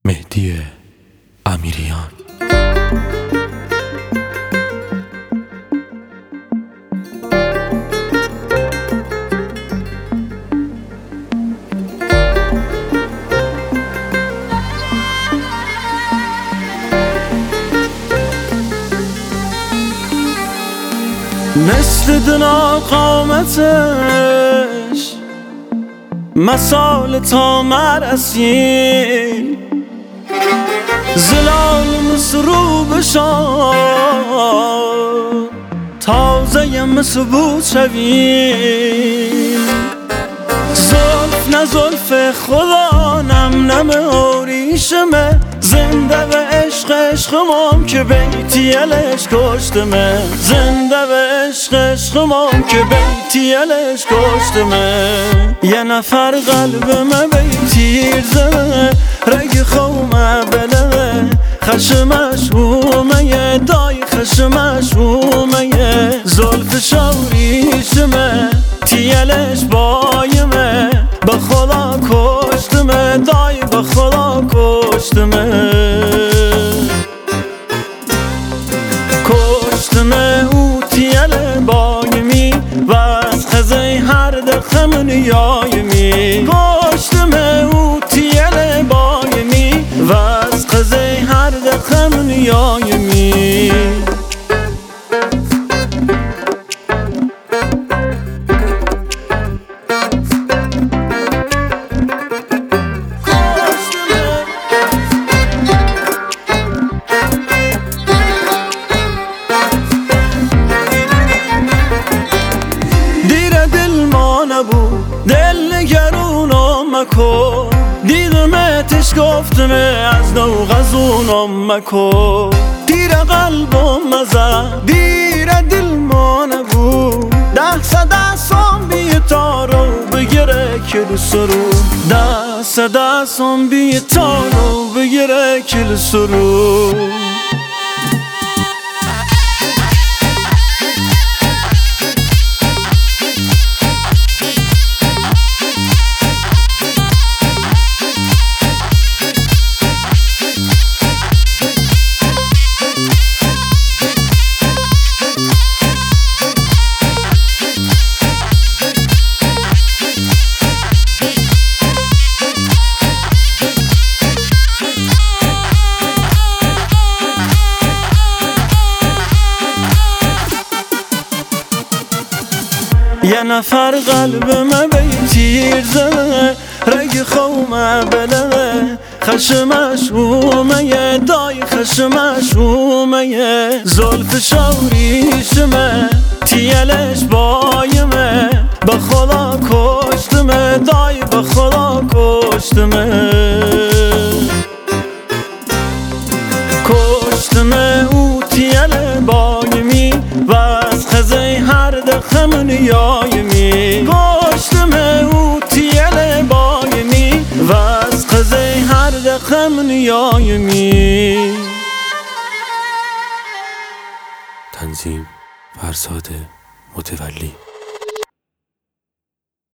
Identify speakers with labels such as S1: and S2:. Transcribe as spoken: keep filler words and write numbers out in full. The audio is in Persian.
S1: مهدی امیریان.
S2: مثل دنا قامتش مسال تا مرسیم زلال مسرو بشان تازه مسبوط شویم زلف نه زلف خدا نم نم اوریشمه زنده به عشق عشقمام که بیتی الش کشتمه زنده به عشق عشقمام که بیتی الش کشتمه یه نفر قلبمه بیتیر زمه رگ خومه بله خشمش اومه دای خشمش اومه زلف شوریشمه تیلش بایمه به خدا کشتمه دای به خدا کشتمه کشتمه او تیل بایمی و از خزه هر دخم نیایمی کشتمه او تیل بایمی و از خزه هر دخم نیایمی دل نگرونم مکن دیدمتش گفتمه از نو غزونم مکن دیر قلبم مزد دیر دل ما نبود دست دستم بی تارو بگیره کل سرو دست دستم بی تارو بگیره کل سرو یه نفر قلبمه بیتیر زمه رگ خومه بله خشمش اومه دای خشمش اومه زلف شوریشمه تیلش بایمه به خدا کشتمه دای به خدا کشتمه کشتمه او تیل بایمی و از خزه هر دخم نیایمی کشتمه او تیل بایمی و از خزه هر دخم نیایمی.
S1: تنظیم فرزاد متولی.